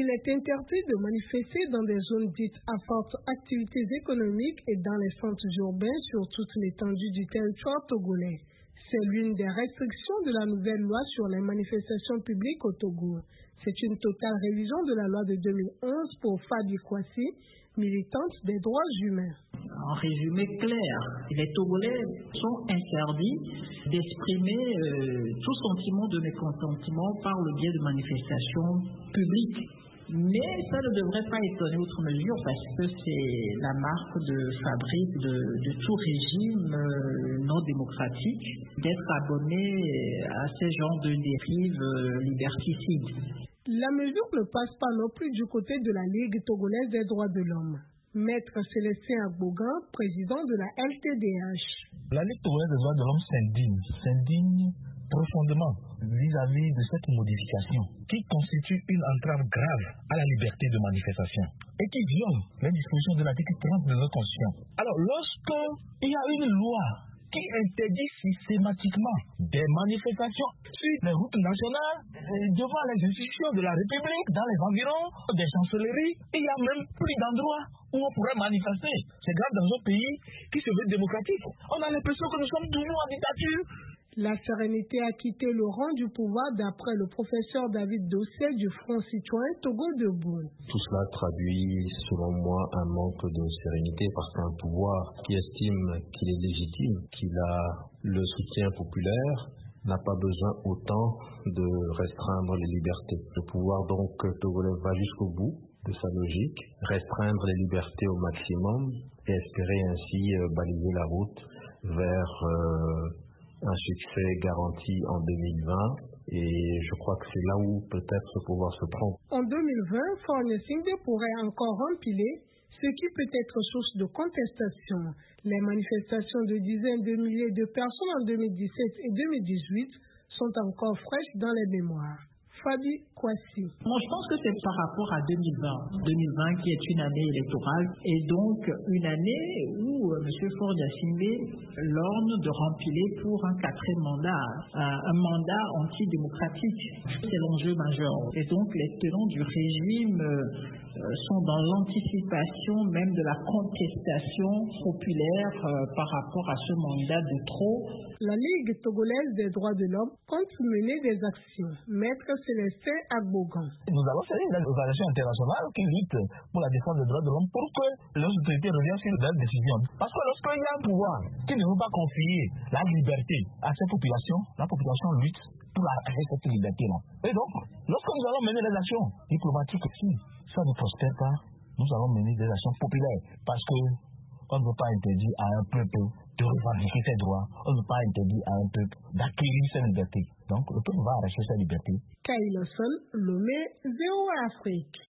Il est interdit de manifester dans des zones dites à forte activité économique et dans les centres urbains sur toute l'étendue du territoire togolais. C'est l'une des restrictions de la nouvelle loi sur les manifestations publiques au Togo. C'est une totale révision de la loi de 2011 pour Fabi Kwasi, militante des droits humains. En résumé clair, les Togolais sont interdits d'exprimer tout sentiment de mécontentement par le biais de manifestations publiques. Mais ça ne devrait pas étonner outre mesure parce que c'est la marque de fabrique de tout régime non démocratique d'être abonné à ces genres de dérives liberticides. La mesure ne passe pas non plus du côté de la Ligue togolaise des droits de l'homme. Maître Célestin Agbogan, président de la LTDH. La Ligue togolaise des droits de l'homme s'indigne profondément vis-à-vis de cette modification qui constitue une entrave grave à la liberté de manifestation et qui viole les dispositions de l'article 30 de notre Constitution. Alors, lorsqu'il y a une loi qui interdit systématiquement des manifestations sur les routes nationales, devant les institutions de la République, dans les environs des chancelleries, il n'y a même plus d'endroits où on pourrait manifester. C'est grave dans un pays qui se veut démocratique. On a l'impression que nous sommes toujours en dictature. La sérénité a quitté le rang du pouvoir d'après le professeur David Dossé du Front citoyen Togo Debout. Tout cela traduit, selon moi, un manque de sérénité parce qu'un pouvoir qui estime qu'il est légitime, qu'il a le soutien populaire, n'a pas besoin autant de restreindre les libertés. Le pouvoir donc togolais va jusqu'au bout de sa logique, restreindre les libertés au maximum et espérer ainsi baliser la route vers un succès garanti en 2020 et je crois que c'est là où peut-être ce pouvoir se trompe. En 2020, Fornia Singbe pourrait encore empiler ce qui peut être source de contestation. Les manifestations de dizaines de milliers de personnes en 2017 et 2018 sont encore fraîches dans les mémoires. Fabi Kwasi. Moi, je pense que c'est par rapport à 2020. 2020 qui est une année électorale et donc une année où M. Fornia Singbe lorne de rempiler pour un quatrième mandat, un mandat antidémocratique. C'est l'enjeu majeur. Et donc, les tenants du régime sont dans l'anticipation même de la contestation populaire par rapport à ce mandat de trop. La Ligue togolaise des droits de l'homme compte mener des actions. Maître Célestin Agbogan. Nous allons faire une organisation internationale qui lutte pour la défense des droits de l'homme pour que les autorités reviennent sur leurs décisions. Parce que lorsqu'il y a un pouvoir qui ne veut pas confier la liberté à cette population, la population lutte pour arrêter cette liberté-là. Et donc, lorsque nous allons mener des actions diplomatiques, si ça ne prospère pas, nous allons mener des actions populaires. Parce que on ne veut pas interdire à un peuple de revendiquer ses droits. On ne veut pas interdire à un peuple d'acquérir ses libertés. Donc, le peuple va arracher sa liberté. Kyle Sol, Lomé, VOA Afrique.